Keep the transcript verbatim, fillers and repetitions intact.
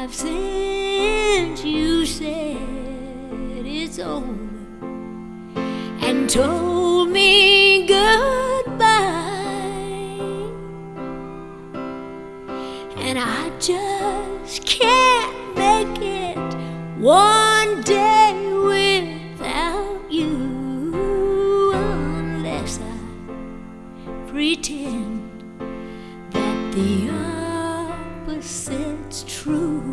life since you said it's over and told me goodbye. And I just can't make it one day without you, unless I pretend that the